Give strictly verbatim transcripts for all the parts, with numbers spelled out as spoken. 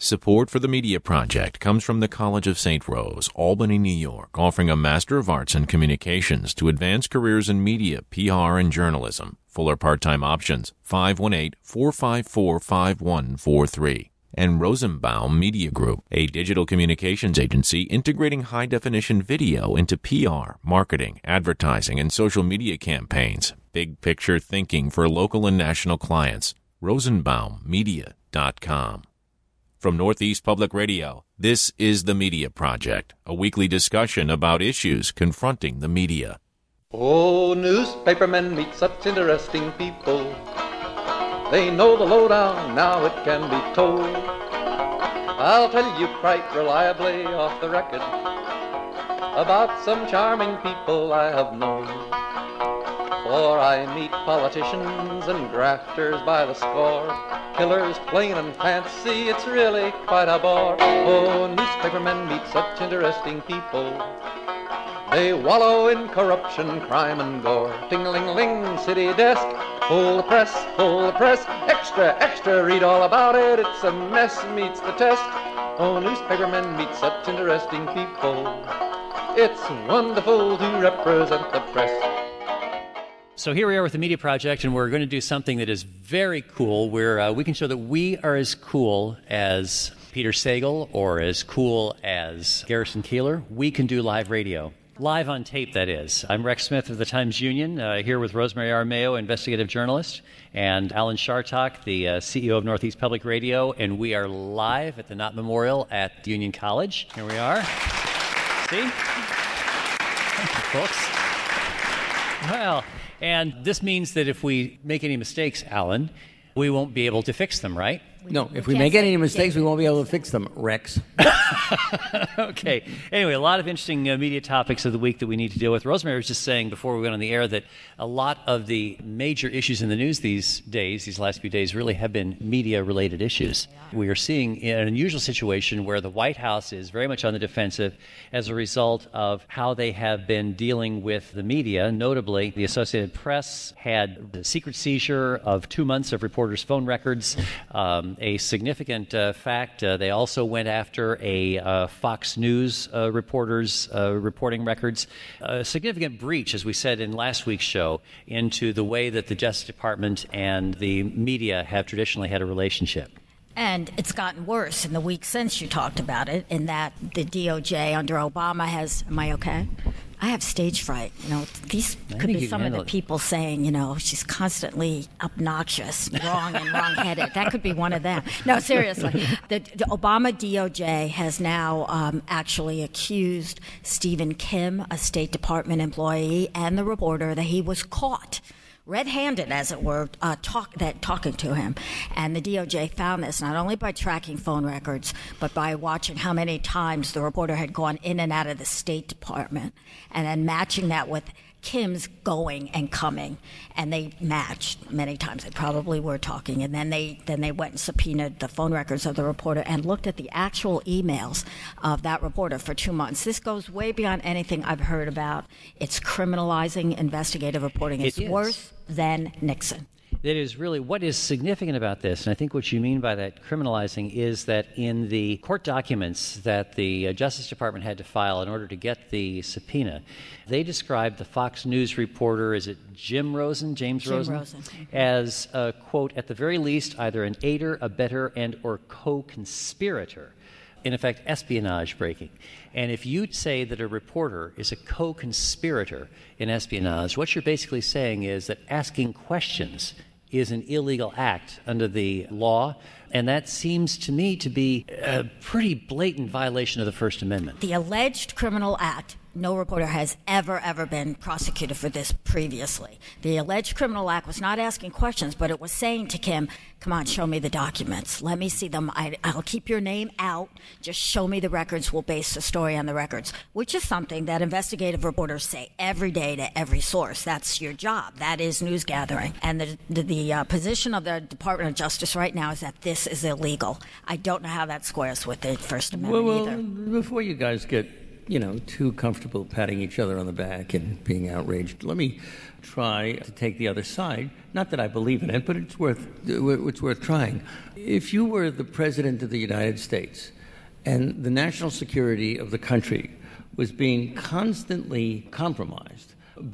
Support for the Media Project comes from the College of Saint Rose, Albany, New York, offering a Master of Arts in Communications to advance careers in media, P R, and journalism. Fuller part-time options, five one eight, four five four, five one four three. And Rosenbaum Media Group, a digital communications agency integrating high-definition video into P R, marketing, advertising, and social media campaigns. Big picture thinking for local and national clients. rosenbaum media dot com. From Northeast Public Radio, this is The Media Project, a weekly discussion about issues confronting the media. Oh, newspapermen meet such interesting people. They know the lowdown, now it can be told. I'll tell you quite reliably off the record about some charming people I have known. For I meet politicians and grafters by the score, killers plain and fancy, it's really quite a bore. Oh, newspapermen meet such interesting people. They wallow in corruption, crime and gore. Ting-a-ling-ling, city desk, full the press, full the press. Extra, extra, read all about it, it's a mess, meets the test. Oh, newspapermen meet such interesting people. It's wonderful to represent the press. So here we are with the Media Project, and we're going to do something that is very cool, where uh, we can show that we are as cool as Peter Sagal or as cool as Garrison Keillor. We can do live radio. Live on tape, that is. I'm Rex Smith of the Times-Union, uh, here with Rosemary Armayo, investigative journalist, and Alan Chartock, the uh, C E O of Northeast Public Radio, and we are live at the Knott Memorial at Union College. Here we are. See? Thank you, folks. Well, and this means that if we make any mistakes, Alan, we won't be able to fix them, right? No, if we make any mistakes, we won't be able to fix them, Rex. Okay. Anyway, a lot of interesting uh, media topics of the week that we need to deal with. Rosemary was just saying before we went on the air that a lot of the major issues in the news these days, these last few days, really have been media-related issues. We are seeing an unusual situation where the White House is very much on the defensive as a result of how they have been dealing with the media. Notably, the Associated Press had the secret seizure of two months of reporters' phone records. Um, a significant uh, fact, uh, they also went after a uh, Fox News uh, reporter's uh, reporting records. A significant breach, as we said in last week's show, into the way that the Justice Department and the media have traditionally had a relationship. And it's gotten worse in the week since you talked about it, in that the D O J under Obama has... Am I okay? I have stage fright. You know, these I could be some of the it. people saying, you know, she's constantly obnoxious, wrong and wrong-headed. That could be one of them. No, seriously. The, the Obama D O J has now um, actually accused Stephen Kim, a State Department employee, and the reporter that he was caught red-handed, as it were, uh, talk, that, talking to him. And the D O J found this not only by tracking phone records, but by watching how many times the reporter had gone in and out of the State Department, and then matching that with Kim's going and coming. And they matched many times. They probably were talking. And then they then they went and subpoenaed the phone records of the reporter and looked at the actual emails of that reporter for two months. This goes way beyond anything I've heard about. It's criminalizing investigative reporting. It's It is. worse than Nixon. That is really what is significant about this, and I think what you mean by that criminalizing is that in the court documents that the uh, Justice Department had to file in order to get the subpoena, they described the Fox News reporter, is it Jim Rosen, James Jim Rosen, Rosen. as, uh, quote, at the very least, either an aider, abettor, and or co-conspirator. In effect, espionage breaking. And if you say that a reporter is a co-conspirator in espionage, what you're basically saying is that asking questions is an illegal act under the law, and that seems to me to be a pretty blatant violation of the First Amendment. The alleged criminal act, no reporter has ever, ever been prosecuted for this previously. The alleged criminal act was not asking questions, but it was saying to Kim, come on, show me the documents. Let me see them. I, I'll keep your name out. Just show me the records. We'll base the story on the records, which is something that investigative reporters say every day to every source. That's your job. That is news gathering. And the, the, the uh, position of the Department of Justice right now is that this is illegal. I don't know how that squares with the First Amendment well, well, either. Before you guys get you know, too comfortable patting each other on the back and being outraged. Let me try to take the other side. Not that I believe in it, but it's worth it's worth trying. If you were the president of the United States and the national security of the country was being constantly compromised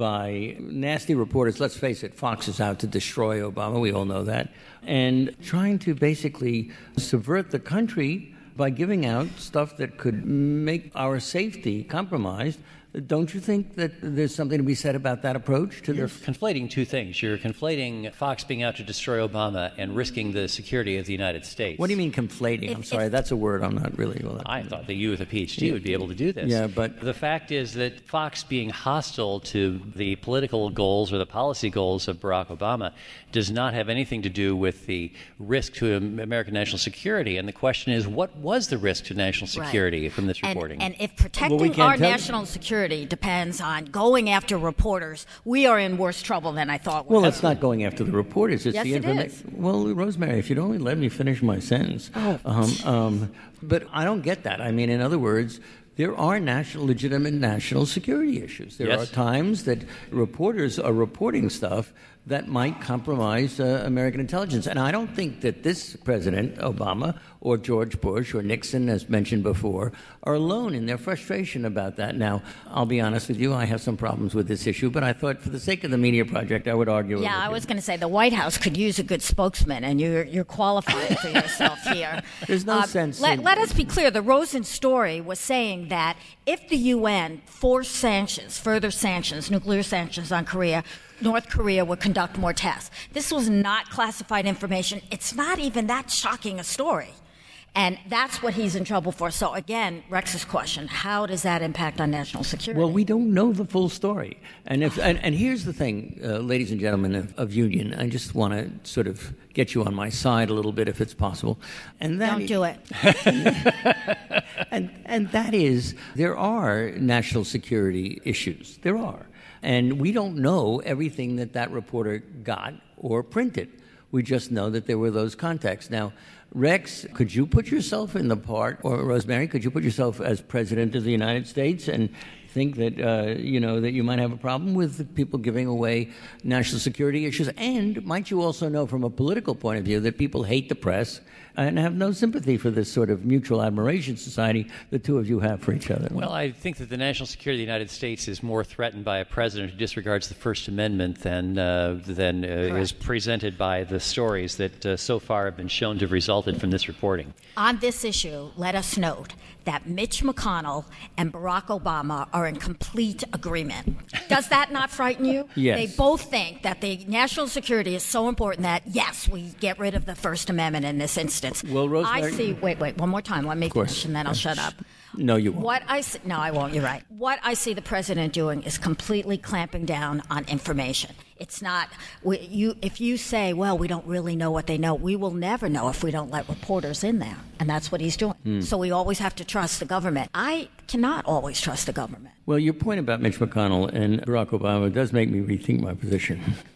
by nasty reporters, let's face it, Fox is out to destroy Obama, we all know that, and trying to basically subvert the country by giving out stuff that could make our safety compromised, don't you think that there's something to be said about that approach to You're this? conflating two things. You're conflating Fox being out to destroy Obama and risking the security of the United States. What do you mean conflating? If- I'm sorry, if- that's a word I'm not really... Well, I thought that you with a P H D would be able to do this. Yeah, but- The fact is that Fox being hostile to the political goals or the policy goals of Barack Obama does not have anything to do with the risk to American national security. And the question is, what was the risk to national security Right. from this And- reporting? And, if protecting Well, we can't our tell- national security depends on going after reporters, we are in worse trouble than I thought we Well, were. it's not going after the reporters. It's Yes, the it informa- is. Well, Rosemary, if you'd only let me finish my sentence. Oh. Um, um, but I don't get that. I mean, in other words, there are national, legitimate national security issues. There Yes. are times that reporters are reporting stuff that might compromise uh, American intelligence. And I don't think that this President, Obama, or George Bush, or Nixon, as mentioned before, are alone in their frustration about that. Now, I'll be honest with you, I have some problems with this issue, but I thought for the sake of the media project, I would argue it Yeah, with I you. was going to say the White House could use a good spokesman, and you're you're qualifying for yourself here. There's no Uh, sense Let, in- let us be clear. The Rosen story was saying that if the U N forced sanctions, further sanctions, nuclear sanctions on Korea, North Korea would conduct more tests. This was not classified information. It's not even that shocking a story. And that's what he's in trouble for. So again, Rex's question, how does that impact on national security? Well, we don't know the full story. And if and, and here's the thing, uh, ladies and gentlemen of, of Union, I just want to sort of get you on my side a little bit if it's possible. And that Don't do it. and and that is there are national security issues. There are. And we don't know everything that that reporter got or printed. We just know that there were those contexts. Now, Rex, could you put yourself in the part, or Rosemary, could you put yourself as President of the United States and think that, uh, you know, that you might have a problem with people giving away national security issues? And might you also know from a political point of view that people hate the press and have no sympathy for this sort of mutual admiration society the two of you have for each other? Well, I think that the national security of the United States is more threatened by a president who disregards the First Amendment than uh, than uh, is presented by the stories that uh, so far have been shown to have resulted from this reporting. On this issue, let us note that Mitch McConnell and Barack Obama are in complete agreement. Does that not frighten you? Yes. They both think that the national security is so important that, yes, we get rid of the First Amendment in this instance. Well, Rosemary- I see, wait, wait, one more time. Let me course. finish and then I'll shut up. No, you won't. What I see, no, I won't. You're right. What I see the president doing is completely clamping down on information. It's not we, you. If you say, "Well, we don't really know what they know," we will never know if we don't let reporters in there, and that's what he's doing. Hmm. So we always have to trust the government. I cannot always trust the government. Well, your point about Mitch McConnell and Barack Obama does make me rethink my position.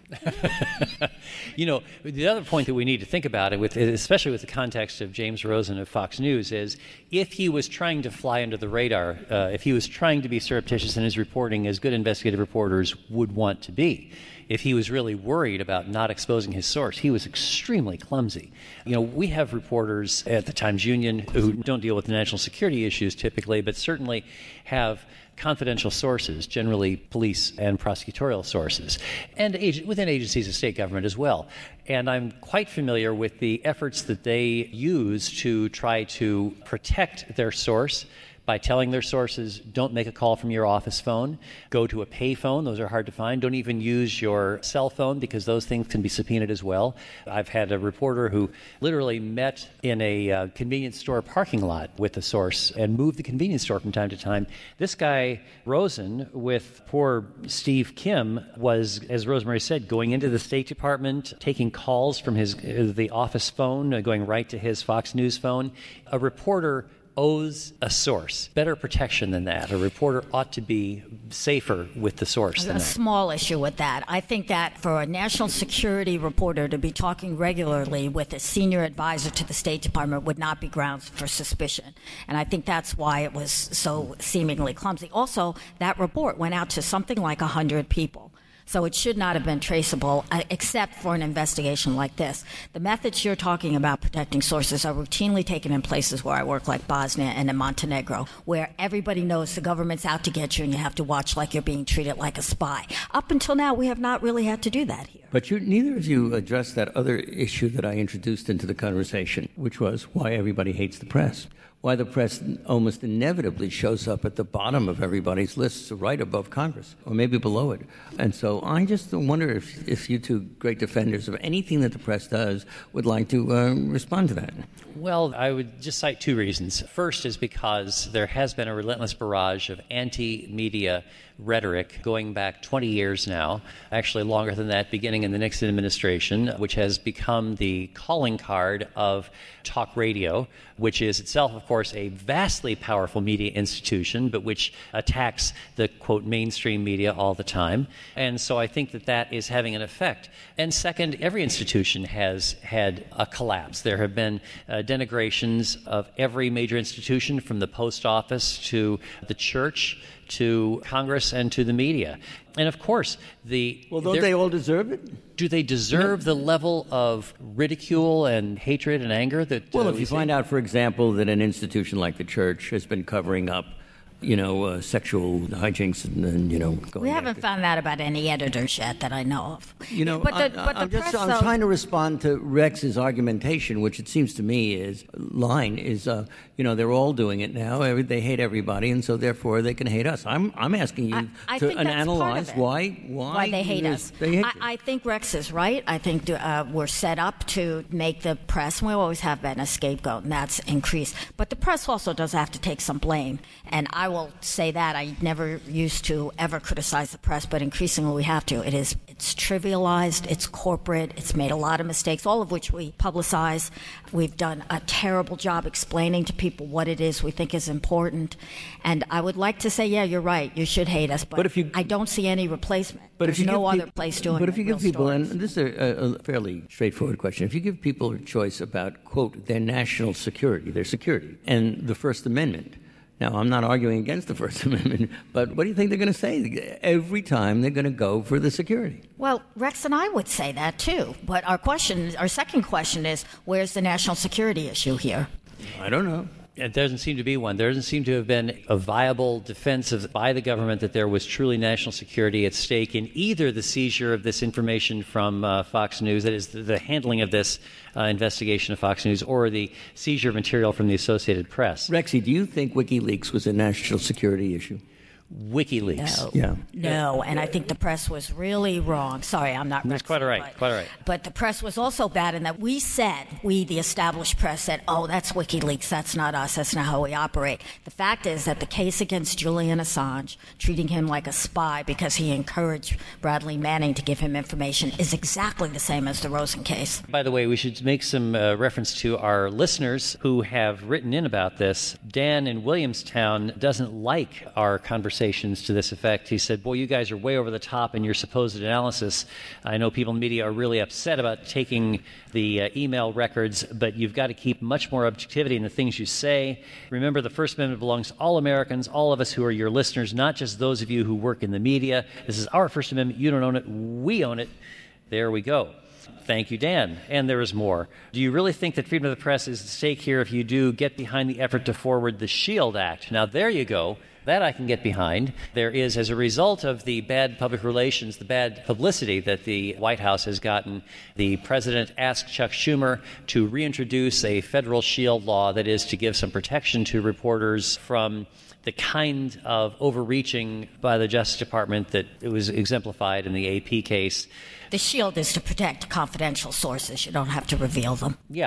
You know, the other point that we need to think about, it with, especially with the context of James Rosen of Fox News, is if he was trying to fly under the radar, uh, if he was trying to be surreptitious in his reporting as good investigative reporters would want to be, if he was really worried about not exposing his source, he was extremely clumsy. You know, we have reporters at the Times Union who don't deal with national security issues typically, but certainly have confidential sources, generally police and prosecutorial sources, and ag- within agencies of state government as well. And I'm quite familiar with the efforts that they use to try to protect their source by telling their sources, don't make a call from your office phone, go to a pay phone, those are hard to find, don't even use your cell phone because those things can be subpoenaed as well. I've had a reporter who literally met in a uh, convenience store parking lot with the source and moved the convenience store from time to time. This guy, Rosen, with poor Steve Kim, was, as Rosemary said, going into the State Department, taking calls from his uh, the office phone, uh, going right to his Fox News phone. A reporter owes a source better protection than that. A reporter ought to be safer with the source than a that. small issue with that. I think that for a national security reporter to be talking regularly with a senior advisor to the State Department would not be grounds for suspicion. And I think that's why it was so seemingly clumsy. Also, that report went out to something like one hundred people. So it should not have been traceable, uh, except for an investigation like this. The methods you're talking about protecting sources are routinely taken in places where I work, like Bosnia and in Montenegro, where everybody knows the government's out to get you and you have to watch like you're being treated like a spy. Up until now, we have not really had to do that here. But you, neither of you addressed that other issue that I introduced into the conversation, which was why everybody hates the press. Why the press almost inevitably shows up at the bottom of everybody's lists, right above Congress, or maybe below it. And so I just wonder if, if you two great defenders of anything that the press does would like to uh, respond to that. Well, I would just cite two reasons. First is because there has been a relentless barrage of anti-media rhetoric going back twenty years now, actually longer than that, beginning in the Nixon administration, which has become the calling card of talk radio, which is itself, of course, a vastly powerful media institution, but which attacks the, quote, mainstream media all the time. And so I think that that is having an effect. And second, every institution has had a collapse. There have been uh, denigrations of every major institution, from the post office to the church to Congress and to the media. And of course, the... Well, don't they all deserve it? Do they deserve the level of ridicule and hatred and anger that... Well, uh, if we you see? find out, for example, that an institution like the church has been covering up, you know, uh, sexual hijinks and, and, you know... Going We haven't after. found that about any editors yet that I know of. You know, but the, I, but the I'm just press, I'm though, trying to respond to Rex's argumentation, which it seems to me is line is uh, you know, they're all doing it now. Every, they hate everybody, and so therefore they can hate us. I'm I'm asking you I, I to think an that's analyze part of it. why why why they hate us. They hate I, you. I think Rex is right. I think uh, we're set up to make the press, and we always have been a scapegoat, and that's increased. But the press also does have to take some blame, and I will say that I never used to ever criticize the press, but increasingly we have to. It is it's trivialized, it's corporate, it's made a lot of mistakes, all of which we publicize. We've done a terrible job explaining to people what it is we think is important. And I would like to say, yeah, you're right, you should hate us, but, But if you- I don't see any replacement. But There's if you no give other peop- place doing But it, if you give real people, stories. and this is a, a fairly straightforward question, if you give people a choice about, quote, their national security, their security, and the First Amendment. Now, I'm not arguing against the First Amendment, but what do you think they're going to say every time they're going to go for the security? Well, Rex and I would say that too. But our question, our second question is, where's the national security issue here? I don't know. It doesn't seem to be one. There doesn't seem to have been a viable defense of, by the government that there was truly national security at stake in either the seizure of this information from uh, Fox News, that is, the, the handling of this uh, investigation of Fox News, or the seizure of material from the Associated Press. Rexy, do you think WikiLeaks was a national security issue? WikiLeaks. No. Yeah. No, and I think the press was really wrong. Sorry, I'm not That's Rexy, quite all right, but, quite all right. But the press was also bad in that we said, we, the established press, said, oh, that's WikiLeaks, that's not us, that's not how we operate. The fact is that the case against Julian Assange, treating him like a spy because he encouraged Bradley Manning to give him information, is exactly the same as the Rosen case. By the way, we should make some uh, reference to our listeners who have written in about this. Dan in Williamstown doesn't like our conversations to this effect. He said, boy, you guys are way over the top in your supposed analysis. I know people in the media are really upset about taking the uh, email records, but you've got to keep much more objectivity in the things you say. Remember, the First Amendment belongs to all Americans, all of us who are your listeners, not just those of you who work in the media. This is our First Amendment. You don't own it. We own it. There we go. Thank you, Dan. And there is more. Do you really think that freedom of the press is at stake here? If you do, get behind the effort to forward the SHIELD Act. Now, there you go. That I can get behind. There is, as a result of the bad public relations, the bad publicity that the White House has gotten, the president asked Chuck Schumer to reintroduce a federal SHIELD law, that is, to give some protection to reporters from the kind of overreaching by the Justice Department that it was exemplified in the A P case. The SHIELD is to protect confidential sources. You don't have to reveal them. Yeah.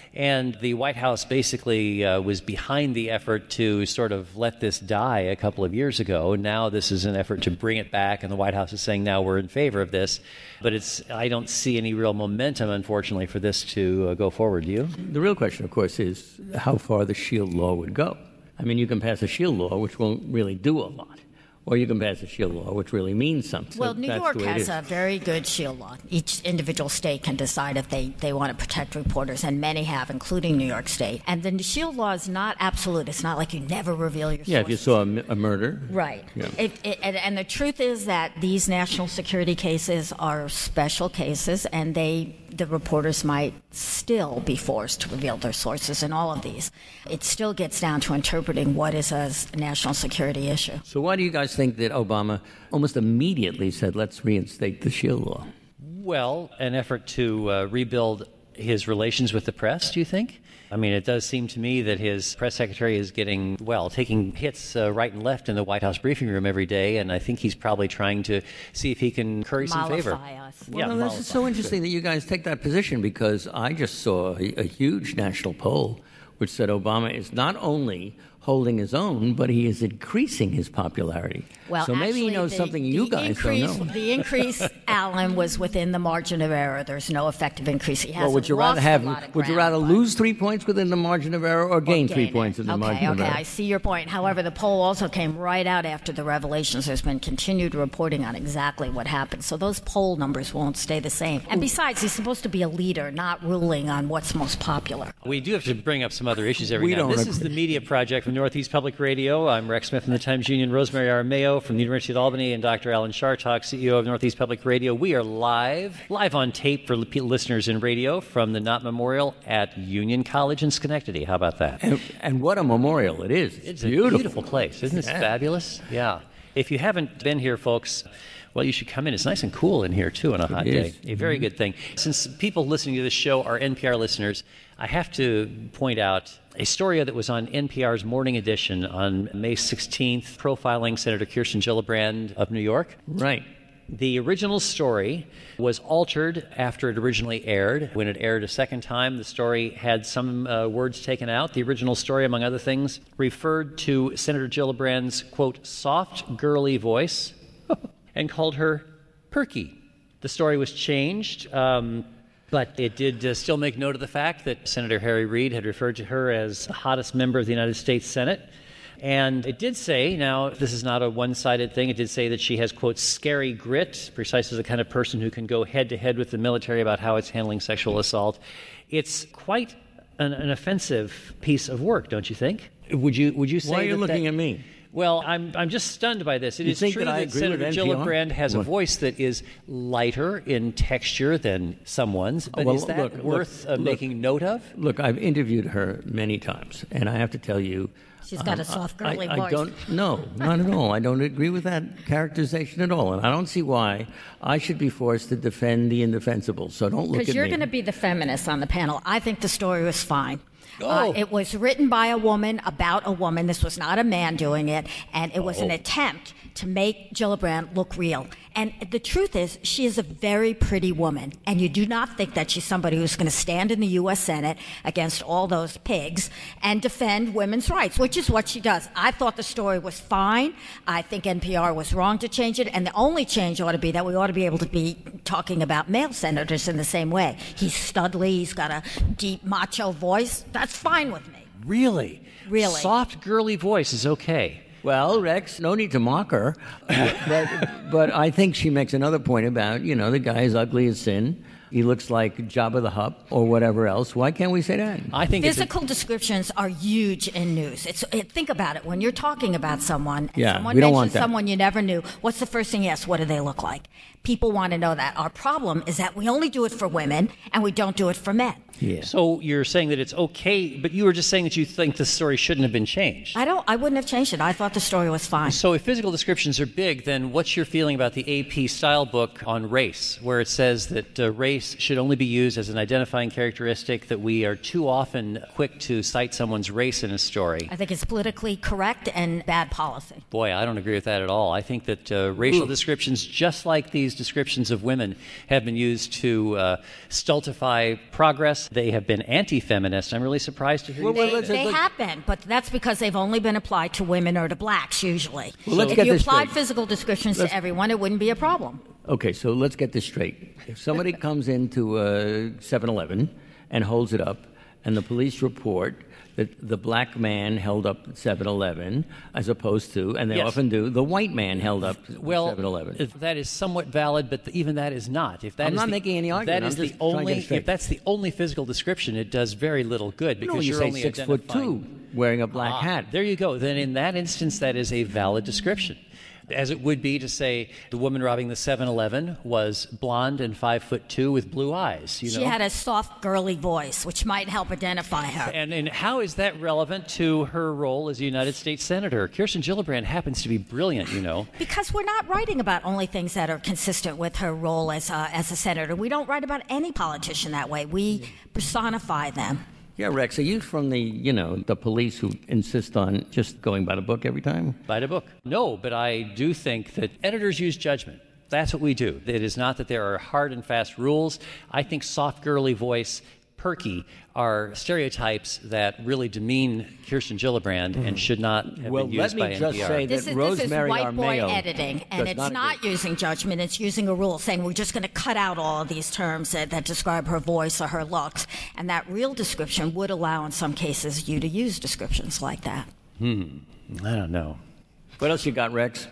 And the White House basically uh, was behind the effort to sort of let this die a couple of years ago. Now this is an effort to bring it back, and the White House is saying now we're in favor of this. But it's I don't see any real momentum, unfortunately, for this to uh, go forward. Do you? The real question, of course, is how far the SHIELD law would go. I mean, you can pass a SHIELD law, which won't really do a lot. Or you can pass a SHIELD law, which really means something. Well, so New York has a very good SHIELD law. Each individual state can decide if they, they want to protect reporters, and many have, including New York State. And the SHIELD law is not absolute. It's not like you never reveal your sources. Yeah, if you saw a, a murder. Right. Yeah. It, it, and, and the truth is that these national security cases are special cases, and they the reporters might still be forced to reveal their sources in all of these. It still gets down to interpreting what is a national security issue. So why do you guys think that Obama almost immediately said, let's reinstate the SHIELD law? Well, an effort to uh, rebuild his relations with the press, do you think? I mean, it does seem to me that his press secretary is getting, well, taking hits uh, right and left in the White House briefing room every day, and I think he's probably trying to see if he can curry some favor. Us. Well, yeah, no, this is so interesting that you guys take that position, because I just saw a, a huge national poll which said Obama is not only holding his own, but he is increasing his popularity. Well, so maybe actually, he knows the, something the you guys increase, don't know. The increase, Alan, was within the margin of error. There's no effective increase. He hasn't well, would you lost rather have? a lot of Would you ground, rather but... lose three points within the margin of error, or gain, gain three it. points in the okay, margin okay, of error? Okay, I see your point. However, the poll also came right out after the revelations. There's been continued reporting on exactly what happened. So those poll numbers won't stay the same. And besides, he's supposed to be a leader, not ruling on what's most popular. We do have to bring up some other issues every We now and then. don't This agree. is the Media Project from Northeast Public Radio. I'm Rex Smith from the Times-Union, Rosemary Aramayo from the University of Albany, and Doctor Alan Chartock, C E O of Northeast Public Radio. We are live, live on tape for li- listeners in radio from the Knott Memorial at Union College in Schenectady. How about that? And, and what a memorial it is. It's, It's beautiful. a beautiful place. Isn't it Yeah. fabulous? Yeah. If you haven't been here, folks, well, you should come in. It's nice and cool in here, too, on a hot It day. is. A very good thing. Since people listening to this show are N P R listeners, I have to point out a story that was on N P R's Morning Edition on May sixteenth, profiling Senator Kirsten Gillibrand of New York. Right. The original story was altered after it originally aired. When it aired a second time, the story had some uh, words taken out. The original story, among other things, referred to Senator Gillibrand's, quote, soft, girly voice and called her perky. The story was changed, um, but it did uh, still make note of the fact that Senator Harry Reid had referred to her as the hottest member of the United States Senate. And it did say, now, this is not a one-sided thing, it did say that she has, quote, scary grit, precisely the kind of person who can go head-to-head with the military about how it's handling sexual assault. It's quite an, an offensive piece of work, don't you think? Would you would you say Why are you that looking that, at me? Well, I'm I'm just stunned by this. It You is think true that I that agree Senator with N P R? Gillibrand has a What? voice that is lighter in texture than someone's, but well, is that look, look, worth uh, look. making note of? Look, I've interviewed her many times, and I have to tell you, She's got a soft, girly I, I voice. don't, no, not at all. I don't agree with that characterization at all, and I don't see why I should be forced to defend the indefensible. So don't look at me. Because you're going to be the feminist on the panel. I think the story was fine. Oh. Uh, it was written by a woman about a woman. This was not a man doing it, and it was an attempt to make Gillibrand look real. And the truth is, she is a very pretty woman, and you do not think that she's somebody who's going to stand in the U S Senate against all those pigs and defend women's rights, which is what she does. I thought the story was fine. I think N P R was wrong to change it, and the only change ought to be that we ought to be able to be talking about male senators in the same way. He's studly, he's got a deep macho voice. That's fine with me. Really? Really. Soft, girly voice is okay. Well, Rex, no need to mock her, but, but I think she makes another point about, you know, the guy is ugly as sin. He looks like Jabba the Hutt or whatever else. Why can't we say that? I think it's a- Physical descriptions are huge in news. It's it, think about it. When you're talking about someone, and Yeah, someone we don't mentions want that. someone you never knew, what's the first thing you ask? What do they look like? People want to know that. Our problem is that we only do it for women and we don't do it for men. Yeah. So you're saying that it's okay, but you were just saying that you think the story shouldn't have been changed. I don't. I wouldn't have changed it. I thought the story was fine. So if physical descriptions are big, then what's your feeling about the A P style book on race, where it says that uh, race should only be used as an identifying characteristic, that we are too often quick to cite someone's race in a story? I think it's politically correct and bad policy. Boy, I don't agree with that at all. I think that uh, racial descriptions, just like these descriptions of women, have been used to uh, stultify progress they have been anti-feminist. I'm really surprised to hear Well, you well, say let's- that. They have been, but that's because they've only been applied to women or to blacks usually. Well, let's if get you this applied straight. physical descriptions Let's- to everyone, it wouldn't be a problem. Okay, so let's get this straight. If somebody comes into a seven eleven and holds it up, and the police report that the black man held up seven eleven, as opposed to, and they Yes. often do, the white man held up Well, seven eleven. if that is somewhat valid, but even that is not. If that I'm is not the, making any argument. That I'm is just the trying to only. get it straight. If that's the only physical description, it does very little good because No, you you're say only six foot identifying- two, wearing a black Ah, hat. There you go. Then in that instance, that is a valid description. As it would be to say the woman robbing the seven eleven was blonde and five foot two with blue eyes. You She know? had a soft, girly voice, which might help identify her. And, and how is that relevant to her role as a United States Senator? Kirsten Gillibrand happens to be brilliant, you know. Because we're not writing about only things that are consistent with her role as a, as a senator. We don't write about any politician that way. We personify them. Yeah, Rex, are you from the, you know, the police who insist on just going by the book every time? By the book. No, but I do think that editors use judgment. That's what we do. It is not that there are hard and fast rules. I think soft, girly voice, perky are stereotypes that really demean Kirsten Gillibrand and should not have Well, been used let me by just N P R. say This that is, this is Rosemary white boy Armayo editing, and does it's not not, agree. using judgment. It's using a rule saying we're just going to cut out all of these terms that, that describe her voice or her looks. And that real description would allow, in some cases, you to use descriptions like that. I don't know. What else you got, Rex?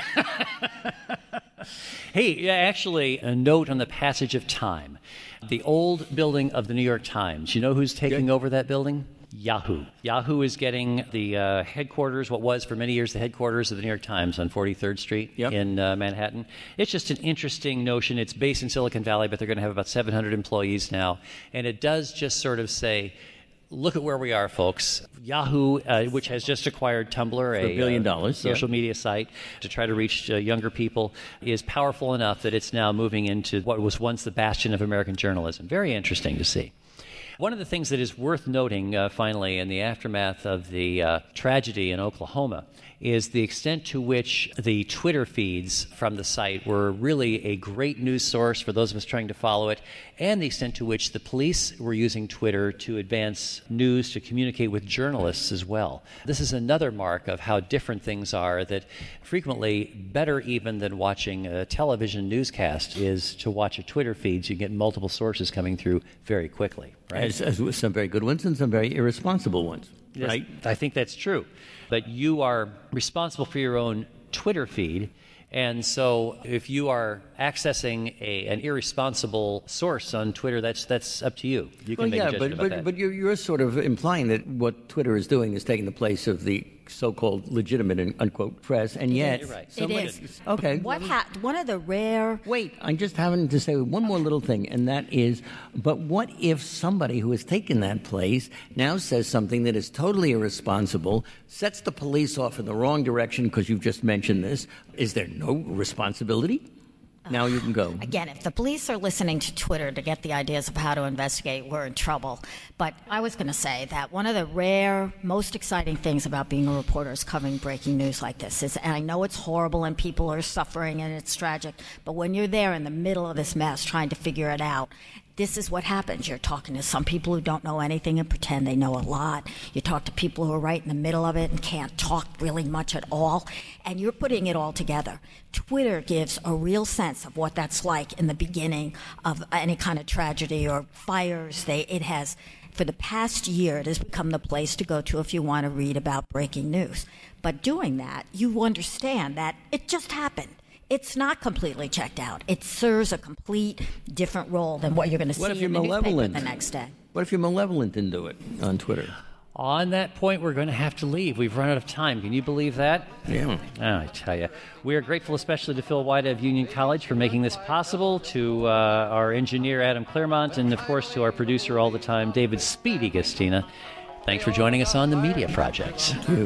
Hey, yeah, actually, a note on the passage of time. The old building of the New York Times. You know who's taking over that building? Yahoo. Yahoo is getting the uh, headquarters, what was for many years the headquarters of the New York Times on forty-third Street Yep. in uh, Manhattan. It's just an interesting notion. It's based in Silicon Valley, but they're going to have about seven hundred employees now. And it does just sort of say, look at where we are, folks. Yahoo, uh, which has just acquired Tumblr, a billion uh, dollars, social yeah. media site to try to reach uh, younger people, is powerful enough that it's now moving into what was once the bastion of American journalism. Very interesting to see. One of the things that is worth noting, uh, finally, in the aftermath of the uh, tragedy in Oklahoma is the extent to which the Twitter feeds from the site were really a great news source for those of us trying to follow it, and the extent to which the police were using Twitter to advance news, to communicate with journalists as well. This is another mark of how different things are, that frequently better even than watching a television newscast is to watch a Twitter feed so you get multiple sources coming through very quickly. Right? As, as with some very good ones and some very irresponsible ones, Yes, right? I think that's true. But you are responsible for your own Twitter feed. And so if you are accessing a, an irresponsible source on Twitter, that's that's up to you. You can Well, make yeah, a judgment but, about but, that. but you're, you're sort of implying that what Twitter is doing is taking the place of the so-called legitimate and unquote press, and yet you're right. It somebody- is. Okay. What ha- one of the rare Wait, I'm just having to say one more little thing, and that is, but what if somebody who has taken that place now says something that is totally irresponsible, sets the police off in the wrong direction because you've just mentioned this? Is there no responsibility? Now you can go. Again, if the police are listening to Twitter to get the ideas of how to investigate, we're in trouble. But I was going to say that one of the rare, most exciting things about being a reporter is covering breaking news like this is, and I know it's horrible and people are suffering and it's tragic, but when you're there in the middle of this mess trying to figure it out, this is what happens. You're talking to some people who don't know anything and pretend they know a lot. You talk to people who are right in the middle of it and can't talk really much at all. And you're putting it all together. Twitter gives a real sense of what that's like in the beginning of any kind of tragedy or fires. They, it has, for the past year, it has become the place to go to if you want to read about breaking news. But doing that, you understand that it just happened. It's not completely checked out. It serves a complete different role than what you're going to What see if you're in the newspaper malevolent? the next day. What if you're malevolent and do it on Twitter? On that point, we're going to have to leave. We've run out of time. Can you believe that? Yeah. Oh, I tell you. We are grateful especially to Phil White of Union College for making this possible, to uh, our engineer, Adam Claremont, and, of course, to our producer all the time, David Speedy Gastina. Thanks for joining us on The Media Project. Thank you.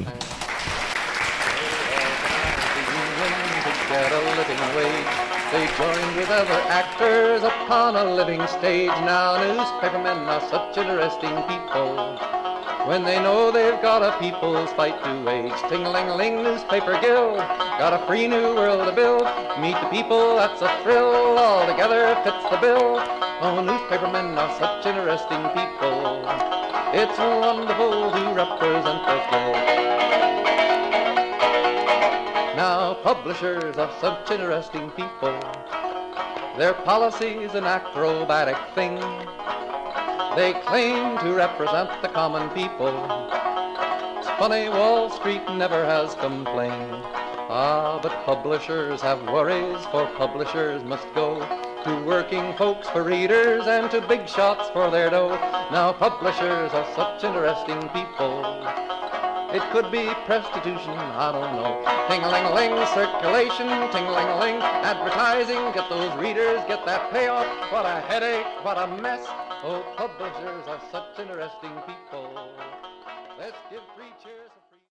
To get a living wage, they joined with other actors upon a living stage. Now newspapermen are such interesting people. when they know they've got a people's fight to wage. Ting-a-ling-a-ling, newspaper guild, got a free new world to build. Meet the people, that's a thrill, all together fits the bill. Oh, newspapermen are such interesting people. It's wonderful to represent the guild. Now, publishers are such interesting people. Their policy's an acrobatic thing. They claim to represent the common people. It's funny, Wall Street never has complained. Ah, but publishers have worries, for publishers must go to working folks for readers and to big shots for their dough. Now, publishers are such interesting people. It could be prostitution, I don't know. Ting-a-ling-a-ling, circulation, ting-a-ling-a-ling, advertising, get those readers, get that payoff. What a headache, what a mess. Oh, publishers are such interesting people.